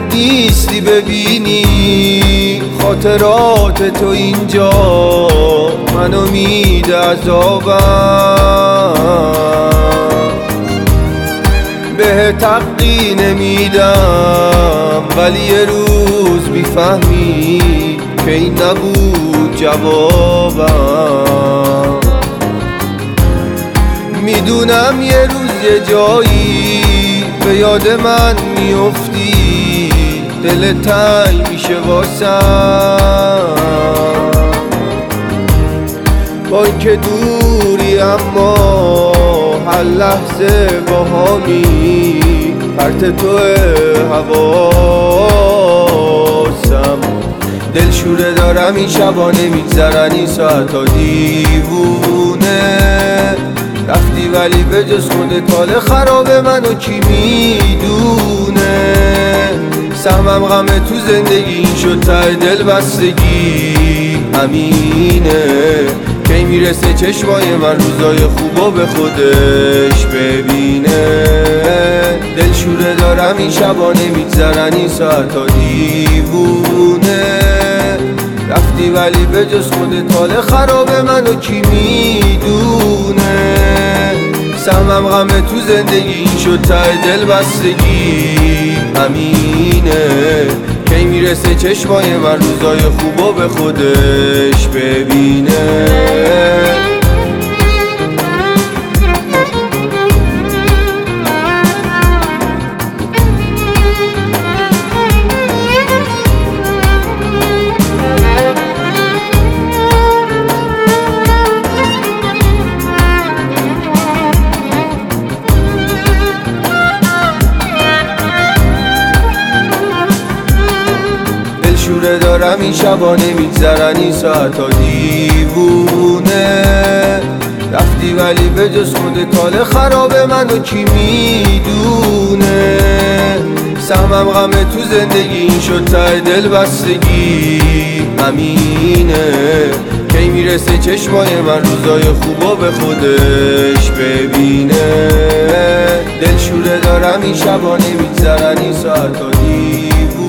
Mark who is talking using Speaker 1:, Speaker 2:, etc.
Speaker 1: نیستی ببینی خاطرات تو اینجا منو میده عذابم. به تقی نمیدم ولی یه روز میفهمی که این نبود جوابم. میدونم یه روز یه جایی به یاد من میافتی، دل تنگ میشه واسم. با اینکه دوری اما هر لحظه باهامی، پرت توه حواسم. دلشوره دارم این شبانه میگذرن این ساعتا دیوونه. رفتی ولی به جز خودت حال خراب منو کی میدونه. سهمم غم تو زندگی این شد ته دل بستگی همینه. کی میرسه چشمای من روزای خوبو به خودش ببینه. دلشوره دارم این شبانه میگذرن این ساعتا دیوونه. رفتی ولی به جز خودت حال خراب منو کی میدونه. سهمم غم تو زندگی این شد ته دل بستگی همینه. کی میرسه چشمای من روزای خوبو به خودش ببینه. دلشوره دارم این شبانه میگذرن این ساعتا دیوونه. رفتی ولی به جز خودت حال خراب منو کی میدونه. سهمم غم تو زندگی این شد ته دل بستگی همینه. کی میرسه چشمای من روزای خوبو به خودش ببینه. دلشوره دارم این شبانه میگذرن این ساعتا دیوونه.